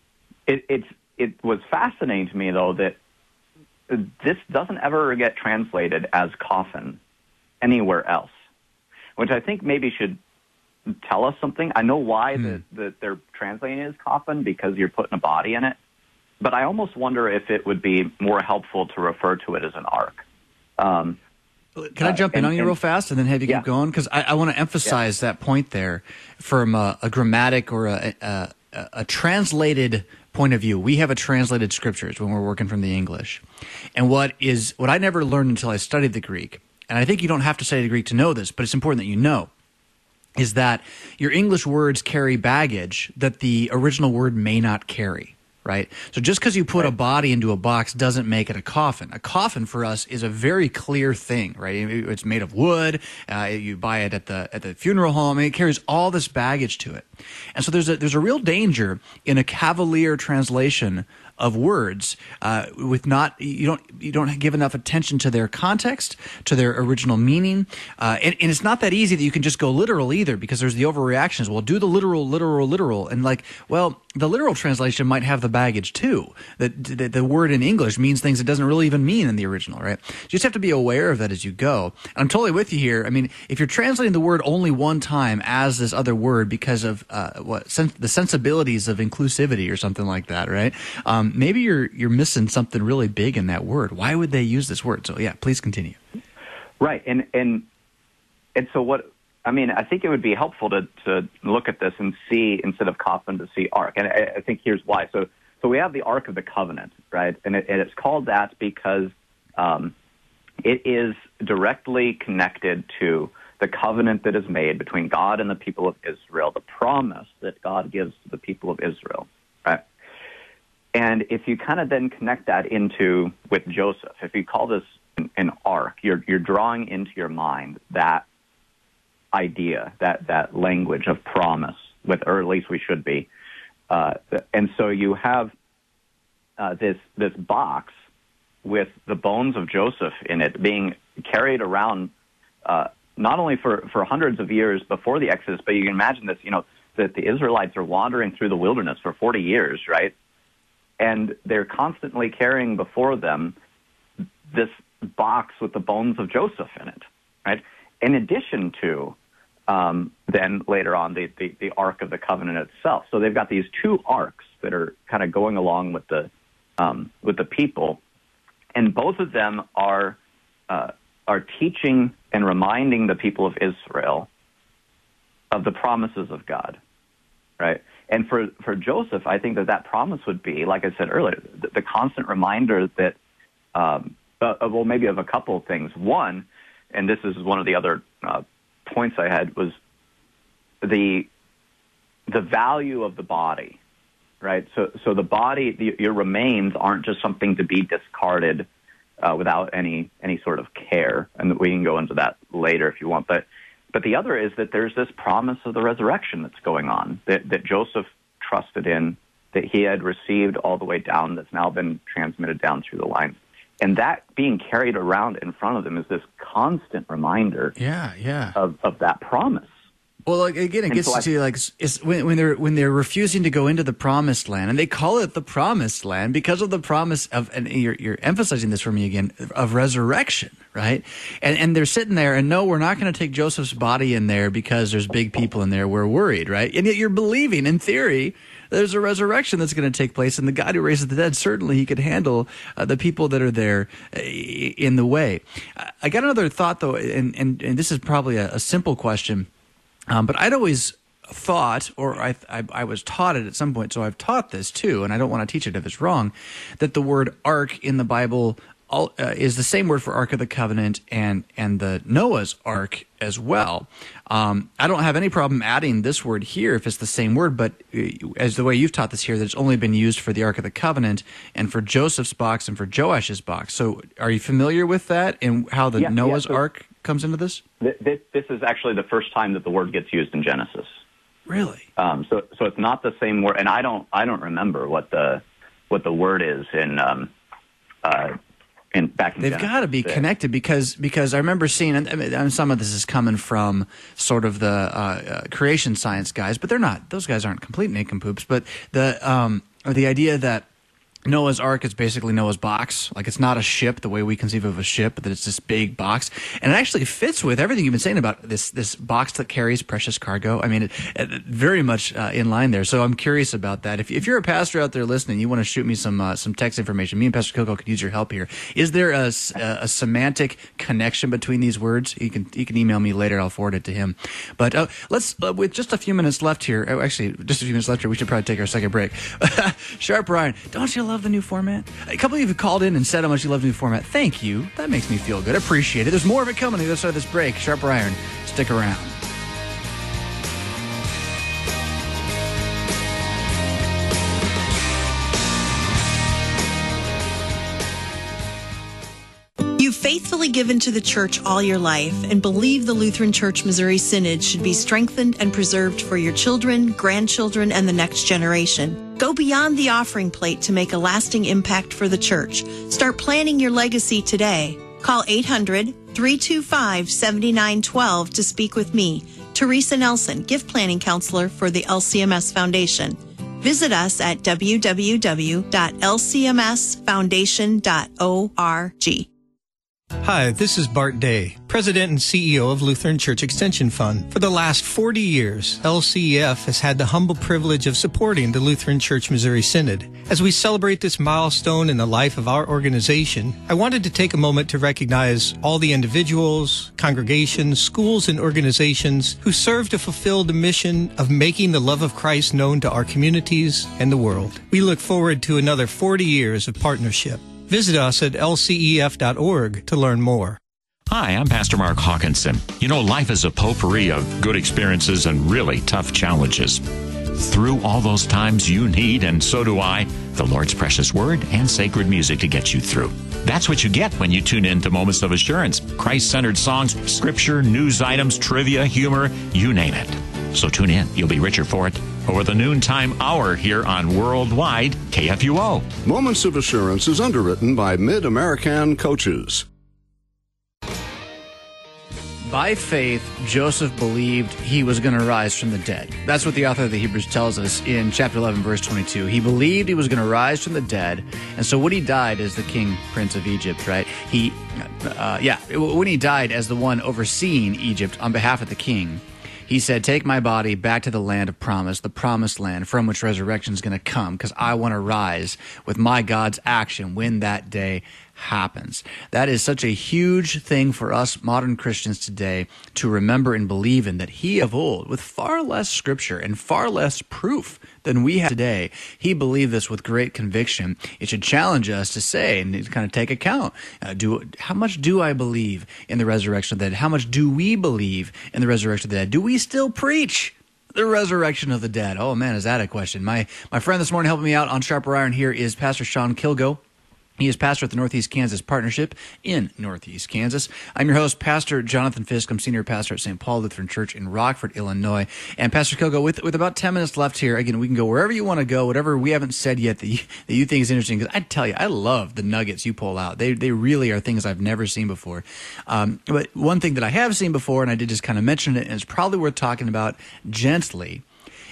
It, it's, it was fascinating to me, though, that this doesn't ever get translated as coffin anywhere else, which I think maybe should tell us something. I know why mm. the, the, they're translating it as coffin, because you're putting a body in it. But I almost wonder if it would be more helpful to refer to it as an ark. Um, Can I jump uh, in and, on you and, real fast and then have you yeah. keep going? Because I, I want to emphasize yeah. that point there from a, a grammatic or a, a, a translated point of view. We have a translated scriptures when we're working from the English. And what is what I never learned until I studied the Greek, and I think you don't have to study the Greek to know this, but it's important that you know, is that your English words carry baggage that the original word may not carry, right? So just because you put a body into a box doesn't make it a coffin. A coffin for us is a very clear thing, right? It's made of wood. Uh, you buy it at the at the funeral home. And it carries all this baggage to it. And so there's a there's a real danger in a cavalier translation of words uh, with not you don't you don't give enough attention to their context, to their original meaning, uh, and, and it's not that easy that you can just go literal either, because there's the overreactions. Well, do the literal, literal, literal, and like, well, the literal translation might have the baggage too. That the, the word in English means things it doesn't really even mean in the original, right? You just have to be aware of that as you go. And I'm totally with you here. I mean, if you're translating the word only one time as this other word because of uh, what sen- the sensibilities of inclusivity or something like that, right? Um, maybe you're you're missing something really big in that word. Why would they use this word? So yeah, please continue. Right, and and and so what? I mean, I think it would be helpful to to look at this and see, instead of coffin, to see ark. And I, I think here's why. So so we have the Ark of the Covenant, right? And, it, and it's called that because um, it is directly connected to the covenant that is made between God and the people of Israel, the promise that God gives to the people of Israel, right? And if you kind of then connect that into with Joseph, if you call this an, an ark, you're you're drawing into your mind that idea, that that language of promise, with, or at least we should be. Uh, and so you have uh, this this box with the bones of Joseph in it being carried around uh, not only for, for hundreds of years before the Exodus, but you can imagine this, you know, that the Israelites are wandering through the wilderness for forty years, right? And they're constantly carrying before them this box with the bones of Joseph in it, right? In addition to, um, then later on, the, the, the Ark of the Covenant itself. So they've got these two arks that are kind of going along with the um, with the people, and both of them are uh, are teaching and reminding the people of Israel of the promises of God, right? And for, for Joseph, I think that that promise would be, like I said earlier, the, the constant reminder that, um, uh, well, maybe of a couple of things. One, and this is one of the other uh, points I had, was the the value of the body, right? So, so the body, the, your remains aren't just something to be discarded uh, without any any sort of care, and we can go into that later if you want. But But the other is that there's this promise of the resurrection that's going on, that, that Joseph trusted in, that he had received all the way down, that's now been transmitted down through the lines. And that being carried around in front of them is this constant reminder yeah, yeah. Of, of that promise. Well, like, again, it And gets so I- to like it's when, when they're when they're refusing to go into the promised land, and they call it the promised land because of the promise of, and you're, you're emphasizing this for me again, of resurrection, right? And and they're sitting there, and no, we're not going to take Joseph's body in there because there's big people in there. We're worried, right? And yet you're believing, in theory, there's a resurrection that's going to take place, and the God who raises the dead, certainly he could handle uh, the people that are there uh, in the way. I got another thought though, and and, and this is probably a, a simple question. Um, but I'd always thought, or I, I, I was taught it at some point, so I've taught this too, and I don't want to teach it if it's wrong, that the word ark in the Bible all, uh, is the same word for Ark of the Covenant and, and the Noah's Ark as well. Um, I don't have any problem adding this word here if it's the same word, but as the way you've taught this here, that it's only been used for the Ark of the Covenant and for Joseph's box and for Joash's box. So are you familiar with that and how the Yeah, Noah's yeah, so- Ark comes into this? This, this is actually the first time that the word gets used in Genesis. Really? Um, so, so it's not the same word, and I don't, I don't remember what the, what the word is in, um, uh, in back in They've Genesis. got to be connected because because I remember seeing, and, and some of this is coming from sort of the uh, uh, creation science guys, but they're not; those guys aren't complete nincompoops. But the um, or the idea that Noah's Ark is basically Noah's box. Like, it's not a ship the way we conceive of a ship, but that it's this big box. And it actually fits with everything you've been saying about this this box that carries precious cargo. I mean, it, it, very much uh, in line there. So I'm curious about that. If, if you're a pastor out there listening, you want to shoot me some uh, some text information, me and Pastor Kilgo could use your help here. Is there a, a, a semantic connection between these words? You can you can email me later. I'll forward it to him. But uh, let's, uh, with just a few minutes left here, oh, actually, just a few minutes left here, we should probably take our second break. Sharp Ryan, don't you love the new format? A couple of you have called in and said how much you love the new format. Thank you. That makes me feel good. Appreciate it. There's more of it coming on the other side of this break. Sharp Iron, stick around. You've faithfully given to the church all your life and believe the Lutheran Church Missouri Synod should be strengthened and preserved for your children, grandchildren, and the next generation. Go beyond the offering plate to make a lasting impact for the church. Start planning your legacy today. Call eight hundred, three two five, seven nine one two to speak with me, Teresa Nelson, gift planning counselor for the L C M S Foundation. Visit us at w w w dot l c m s foundation dot org. Hi, this is Bart Day, President and C E O of Lutheran Church Extension Fund. For the last forty years, L C E F has had the humble privilege of supporting the Lutheran Church Missouri Synod. As we celebrate this milestone in the life of our organization, I wanted to take a moment to recognize all the individuals, congregations, schools, and organizations who serve to fulfill the mission of making the love of Christ known to our communities and the world. We look forward to another forty years of partnership. Visit us at l c e f dot org to learn more. Hi, I'm Pastor Mark Hawkinson. You know, life is a potpourri of good experiences and really tough challenges. Through all those times, you need, and so do I, the Lord's precious word and sacred music to get you through. That's what you get when you tune in to Moments of Assurance. Christ-centered songs, scripture, news items, trivia, humor, you name it. So tune in. You'll be richer for it. over the noontime hour here on Worldwide K F U O. Moments of Assurance is underwritten by Mid-American Coaches. By faith, Joseph believed he was going to rise from the dead. That's what the author of the Hebrews tells us in chapter eleven, verse twenty-two. He believed he was going to rise from the dead, and so when he died as the king, prince of Egypt, right? He, uh, yeah, when he died as the one overseeing Egypt on behalf of the king, he said, take my body back to the land of promise, the promised land from which resurrection is going to come, because I want to rise with my God's action when that day happens. That is such a huge thing for us modern Christians today to remember and believe in, that he of old, with far less scripture and far less proof than we have today, he believed this with great conviction. It should challenge us to say and to kind of take account. Uh, do how much do I believe in the resurrection of the dead? How much do we believe in the resurrection of the dead? Do we still preach the resurrection of the dead? Oh man, is that a question? My my friend this morning helping me out on Sharper Iron here is Pastor Sean Kilgo. He is pastor at the Northeast Kansas Partnership in Northeast Kansas. I'm your host, Pastor Jonathan Fisk. I'm senior pastor at Saint Paul Lutheran Church in Rockford, Illinois. And Pastor Kilgo, with with about ten minutes left here, again, we can go wherever you want to go, whatever we haven't said yet that you, that you think is interesting. Because I tell you, I love the nuggets you pull out. They they really are things I've never seen before. Um, but one thing that I have seen before, and I did just kind of mention it, and it's probably worth talking about gently,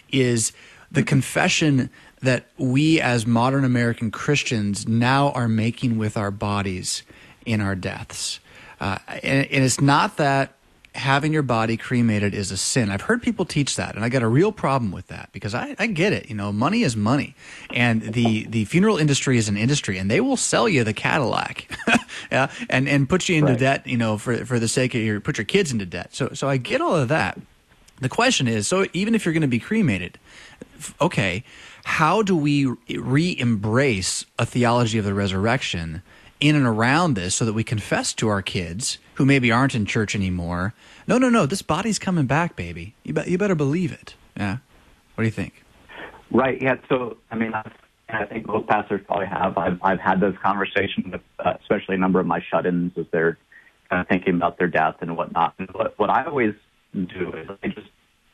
is the confession that we as modern American Christians now are making with our bodies in our deaths. Uh, and, and it's not that having your body cremated is a sin. I've heard people teach that, and I got a real problem with that, because I, I get it. You know, money is money, and the, the funeral industry is an industry, and they will sell you the Cadillac, yeah, and, and put you into Right. debt, you know, for for the sake of your, put your kids into debt. So so I get all of that. The question is, so even if you're going to be cremated, okay, how do we re-embrace a theology of the resurrection in and around this so that we confess to our kids who maybe aren't in church anymore, no, no, no, this body's coming back, baby. You, be- you better believe it. Yeah. What do you think? Right. Yeah. So, I mean, I, I think most pastors probably have. I've, I've had those conversations with, uh, especially a number of my shut-ins as they're kind of thinking about their death and whatnot. And what, what I always do is I just,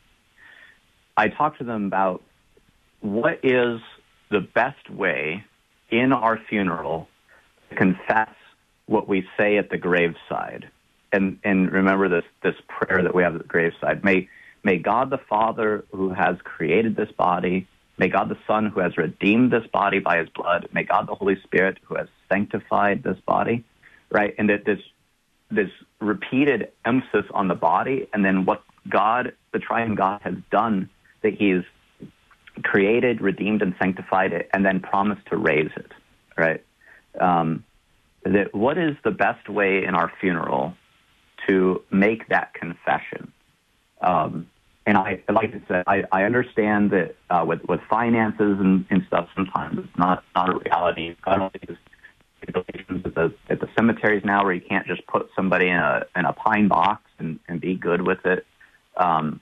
I talk to them about what is the best way in our funeral to confess what we say at the graveside. And and remember this this prayer that we have at the graveside. May may God the Father, who has created this body, may God the Son, who has redeemed this body by his blood, may God the Holy Spirit, who has sanctified this body, right? And that this this repeated emphasis on the body, and then what God, the triune God, has done, that he's created, redeemed, and sanctified it, and then promised to raise it, right? Um, that what is the best way in our funeral to make that confession? Um, and I, like I said, I, I understand that uh, with, with finances and, and stuff, sometimes it's not, not a reality. I don't think there's at the, at the cemeteries now where you can't just put somebody in a, in a pine box and, and be good with it. Um,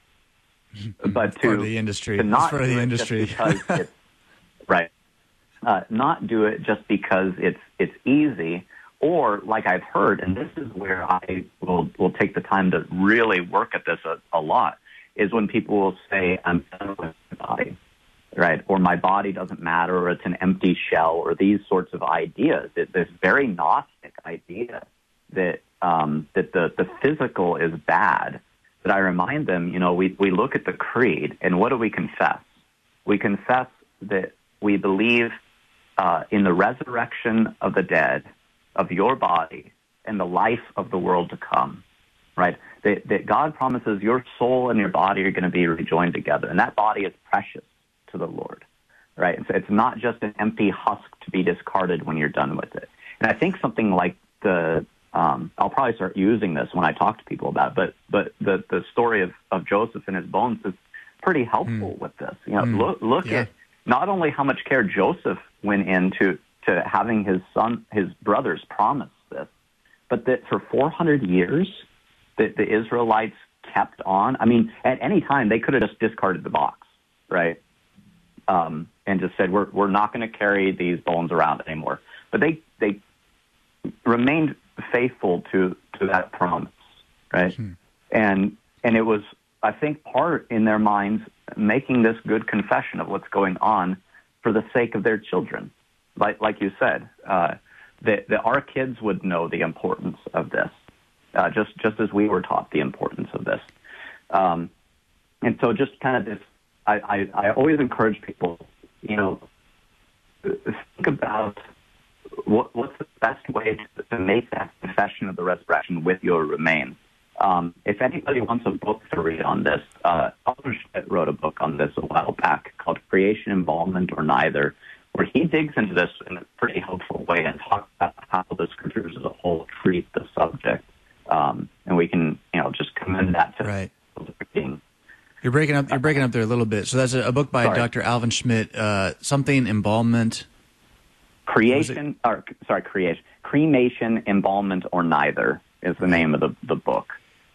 But to, the industry. to not for the do it industry. just because it's, right, uh, not do it just because it's it's easy, or like I've heard, and this is where I will will take the time to really work at this a, a lot, is when people will say, I'm done with my body, right, or my body doesn't matter, or it's an empty shell, or these sorts of ideas. It, this very Gnostic idea that um, that the, the physical is bad. But I remind them, you know, we, we look at the creed, and what do we confess? We confess that we believe uh, in the resurrection of the dead, of your body, and the life of the world to come, right? That, that God promises your soul and your body are going to be rejoined together, and that body is precious to the Lord, right? And so it's not just an empty husk to be discarded when you're done with it. And I think something like the Um, I'll probably start using this when I talk to people about it, but but the, the story of, of Joseph and his bones is pretty helpful mm. with this. You know, mm. look look yeah. at not only how much care Joseph went into to having his son, his brothers promise this, but that for four hundred years that the Israelites kept on. I mean, at any time they could have just discarded the box, right? Um, and just said, we're we're not going to carry these bones around anymore. But they they remained faithful to, to that promise, right? Hmm. And and it was I think, part in their minds making this good confession of what's going on for the sake of their children. Like, like you said, uh, that, that our kids would know the importance of this, uh, just, just as we were taught the importance of this. Um, and so just kind of this, I, I, I always encourage people, you know, think about what, what's the best way to, to make that confession of the resurrection with your remains. Um, if anybody wants a book to read on this, uh, Albert Schmidt wrote a book on this a while back called Creation, Embalmment, or Neither, where he digs into this in a pretty helpful way and talks about how the scriptures as a whole treat the subject. Um, and we can, you know, just commend that to right. King. You're breaking up. You're breaking up there a little bit. So that's a, a book by Sorry. Doctor Alvin Schmidt. Uh, something embalmment. Creation, or sorry, creation, cremation, embalmment, or neither is the name of the, the book.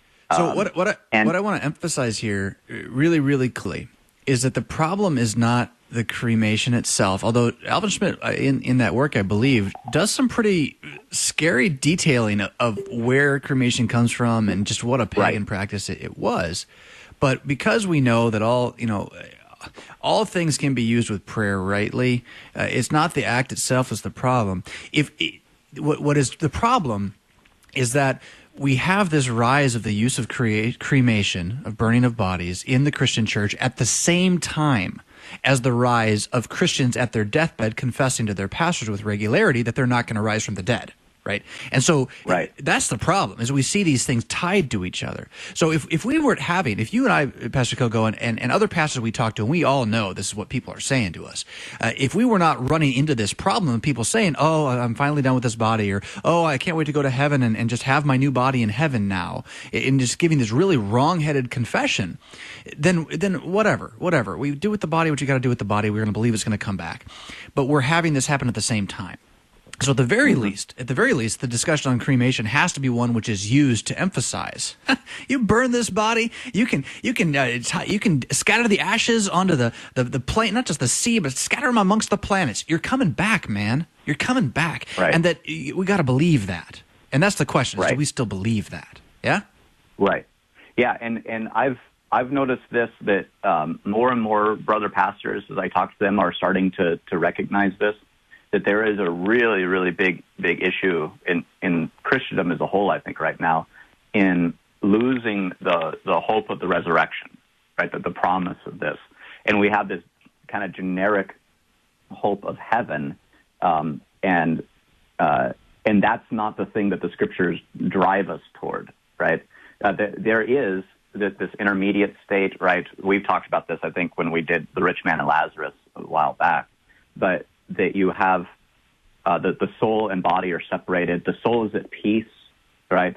So um, what what I, and, what I want to emphasize here, really, really clearly, is that the problem is not the cremation itself. Although Alvin Schmidt, in in that work, I believe, does some pretty scary detailing of, of where cremation comes from and just what a pagan right. practice it, it was. But because we know that all you know. all things can be used with prayer rightly. Uh, it's not the act itself is the problem. If it, what, what is the problem is that we have this rise of the use of crea- cremation, of burning of bodies in the Christian church at the same time as the rise of Christians at their deathbed confessing to their pastors with regularity that they're not going to rise from the dead. Right. And so right. that's the problem, is we see these things tied to each other. So if, if we weren't having, if you and I, Pastor Kilgo, and, and, and other pastors we talk to, and we all know this is what people are saying to us, uh, if we were not running into this problem of people saying, oh, I'm finally done with this body, or, oh, I can't wait to go to heaven and, and just have my new body in heaven now, and just giving this really wrong-headed confession, then then whatever, whatever. We do with the body what you got to do with the body. We're going to believe it's going to come back. But we're having this happen at the same time. So at the very mm-hmm. least, at the very least, the discussion on cremation has to be one which is used to emphasize: you burn this body, you can you can uh, you can scatter the ashes onto the the the plane, not just the sea, but scatter them amongst the planets. You're coming back, man. You're coming back, right. and that we got to believe that. And that's the question: right. do we still believe that? Yeah, right. Yeah, and and I've I've noticed this that um, more and more brother pastors, as I talk to them, are starting to to recognize this. That there is a really, really big, big issue in, in Christendom as a whole, I think, right now, in losing the, the hope of the resurrection, right, the, the promise of this. And we have this kind of generic hope of heaven, um, and uh, and that's not the thing that the Scriptures drive us toward, right? Uh, there, there is this, this intermediate state, right? We've talked about this, I think, when we did the rich man and Lazarus a while back, but that you have uh, the, the soul and body are separated. The soul is at peace, right?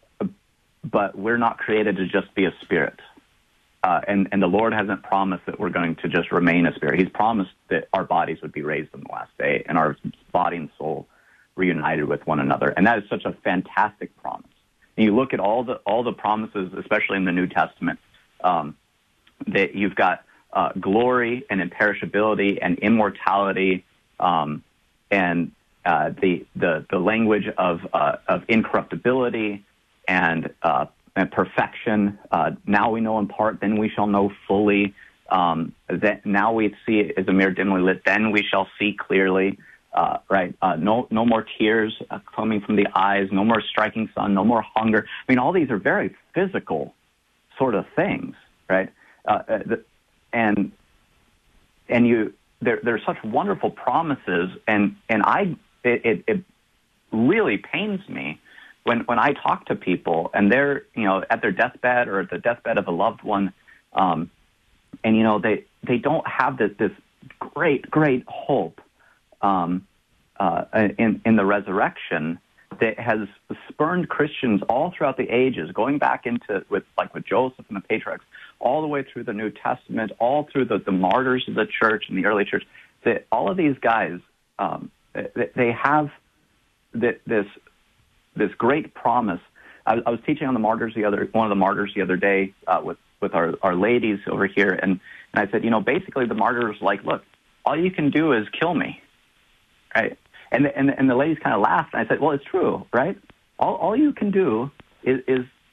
But we're not created to just be a spirit. Uh, and, and the Lord hasn't promised that we're going to just remain a spirit. He's promised that our bodies would be raised on the last day and our body and soul reunited with one another. And that is such a fantastic promise. And you look at all the all the promises, especially in the New Testament, um, that you've got uh, glory and imperishability and immortality, Um, and uh, the, the the language of uh, of incorruptibility and uh, and perfection. Uh, now we know in part, then we shall know fully. Um, that now we see it as a mirror dimly lit. Then we shall see clearly. Uh, right? Uh, no no more tears uh, coming from the eyes. No more striking sun. No more hunger. I mean, all these are very physical sort of things, right? Uh, the, and and you. There, there are such wonderful promises, and and I it, it, it really pains me when when I talk to people and they're you know at their deathbed or at the deathbed of a loved one, um, and you know they they don't have this this great great hope um, uh, in in the resurrection that has spurned Christians all throughout the ages, going back into with like with Joseph and the patriarchs, all the way through the New Testament, all through the, the martyrs of the church and the early church. That all of these guys, um, they have this this great promise. I, I was teaching on the martyrs the other one of the martyrs the other day uh, with with our, our ladies over here, and, and I said, you know, basically the martyrs like, look, all you can do is kill me, right? And the, and the, and the ladies kind of laughed, and I said, well, it's true, right? All all you can do is is is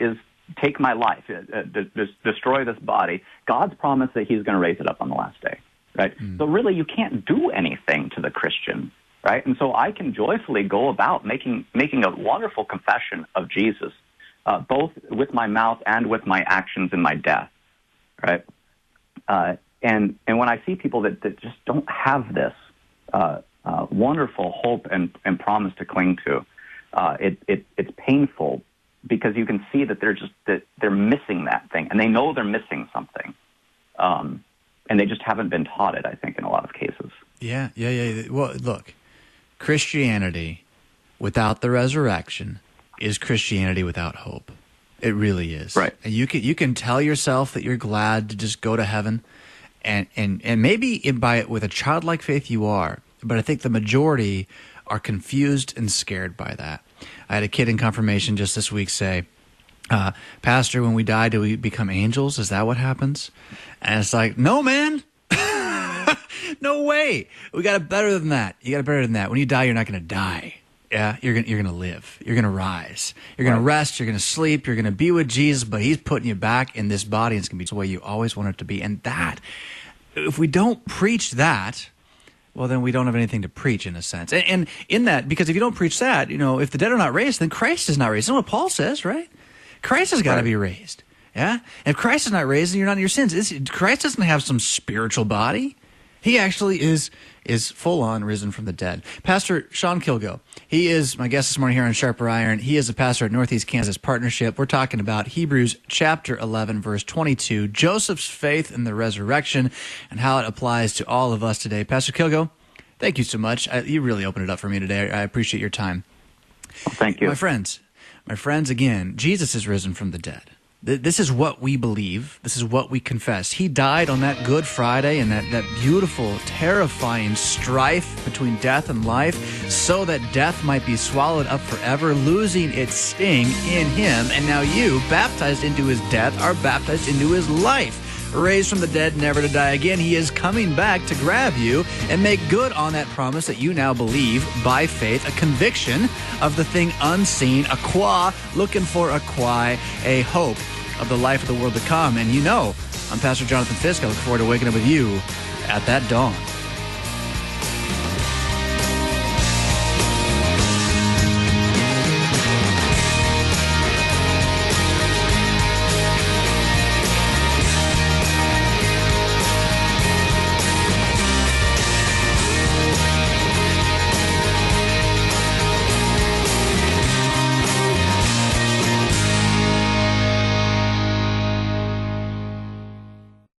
take my life, uh, uh, d- destroy this body, God's promise that he's going to raise it up on the last day, right? Mm. So really, you can't do anything to the Christian, right? And so I can joyfully go about making making a wonderful confession of Jesus, uh, both with my mouth and with my actions in my death, right? Uh, and and when I see people that, that just don't have this uh, uh, wonderful hope and, and promise to cling to, uh, it, it it's painful, because you can see that they're just that they're missing that thing, and they know they're missing something, um, and they just haven't been taught it, I think, in a lot of cases. Yeah, yeah, yeah. Well, look, Christianity without the resurrection is Christianity without hope. It really is. Right. And you can you can tell yourself that you're glad to just go to heaven, and and and maybe in, by with a childlike faith you are, but I think the majority are confused and scared by that. I had a kid in confirmation just this week say, uh, Pastor, when we die, do we become angels? Is that what happens? And it's like, no, man. No way. We got it better than that. You got it better than that. When you die, you're not going to die. Yeah, you're going you're going to live. You're going to rise. You're going to rest. You're going to sleep. You're going to be with Jesus, but he's putting you back in this body, and it's going to be the way you always want it to be. And that, if we don't preach that, well, then we don't have anything to preach, in a sense. And, and in that, because if you don't preach that, you know, if the dead are not raised, then Christ is not raised. That's what Paul says, right? Christ has got to right. be raised. Yeah? And if Christ is not raised, then you're not in your sins. It's, Christ doesn't have some spiritual body. He actually is is full-on risen from the dead. Pastor Sean Kilgo, he is my guest this morning here on Sharper Iron. He is a pastor at Northeast Kansas Partnership. We're talking about Hebrews chapter eleven, verse twenty-two, Joseph's faith in the resurrection, and how it applies to all of us today. Pastor Kilgo, thank you so much. I, you really opened it up for me today. I appreciate your time. Thank you. My friends, my friends, again, Jesus is risen from the dead. This is what we believe. This is what we confess. He died on that Good Friday in that, that beautiful, terrifying strife between death and life so that death might be swallowed up forever, losing its sting in him. And now you, baptized into his death, are baptized into his life. Raised from the dead, never to die again. He is coming back to grab you and make good on that promise that you now believe by faith, a conviction of the thing unseen, a qua, looking for a quai, a hope of the life of the world to come. And you know, I'm Pastor Jonathan Fisk. I look forward to waking up with you at that dawn.